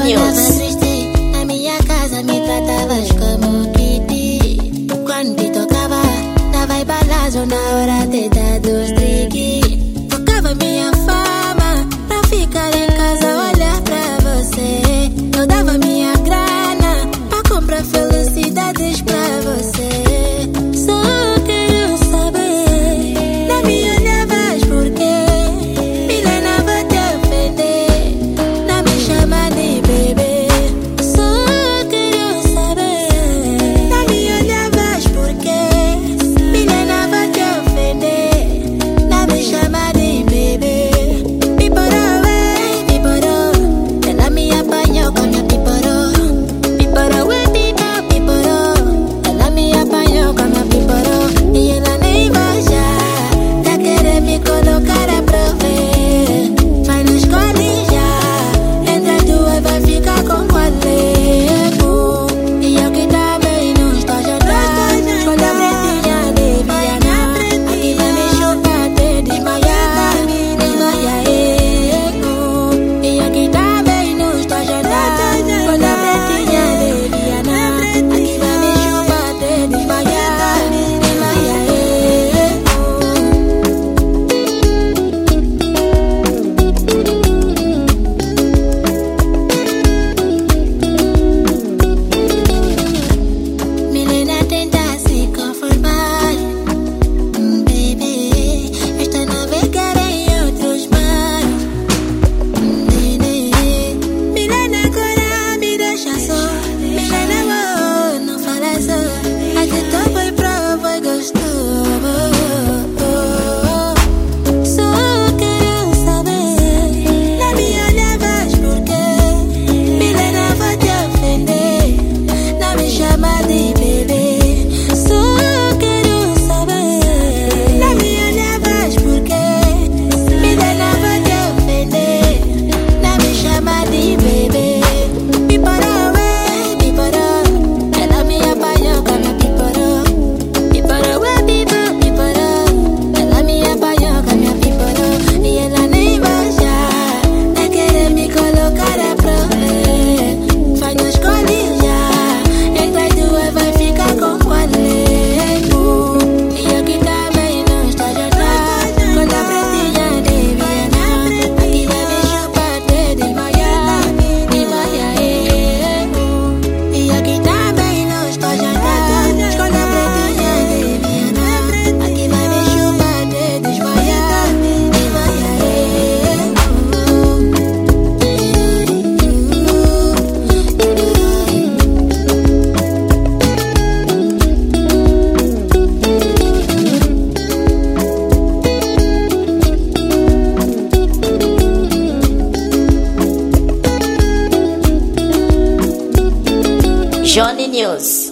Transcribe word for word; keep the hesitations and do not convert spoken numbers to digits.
News. Na minha casa me tratavas como Kitty. Quando te tocava, dava balazo na hora de dar dos trick. Tocava minha fama pra ficar em casa olhar pra você. Eu dava minha grana pra comprar felicidades pra você. Só quero saber, não me olhavas por quê? Milena, vou te ofender, não me chama de bebê. Só quero saber, não me olhavas por quê? Milena, vou te ofender, não me chama de bebê. Piporó, ué, piporó, ela me apanhou com minha piporó. Piporó, ué, pipo, piporó, ela me apanhou com minha piporó. E ela nem vai já, tá querendo me colocar a prova. Vai no escolhe já, entre as duas vai ficar com qual ego. E eu que também não estou jantando, escolha a pretinha de Viana. Aqui vai me chupar até desmaiar, desmaia ego. E eu que também não estou jantando, escolha a pretinha de Viana. Aqui vai me chupar até desmaiar, desmaia ego. Milena tenta se conformar, hum, baby, está navegar em outros mares, hum, nenê. Milena agora me deixa só. Milena, oh, não fala só. A gente tô foi pro, foi gostoso. Só quero saber, não me olhavas por quê? Milena, vou te ofender, não me chama de bebê. Só quero saber, não me olhavas por quê? Milena, vou te ofender, não me chama de bebê. Piporó, ué, piporó, ela me apanhou com minha piporó. Piporó, ué, pipo, piporó, ela me apanhou com minha piporó. E ela nem vai já, tá querendo me colocar a prova. Faz no escolhe já, entre as duas vai ficar com qual ego. E eu que também não estou jantando, quando a pretinha de Viana. Aqui vai me chupar até desmaiar, desmaia ego. E eu que também não estou jantando, escolha a pretinha de Viana. Aqui vai me chupar até desmaiar, desmaia ego. Johnny News.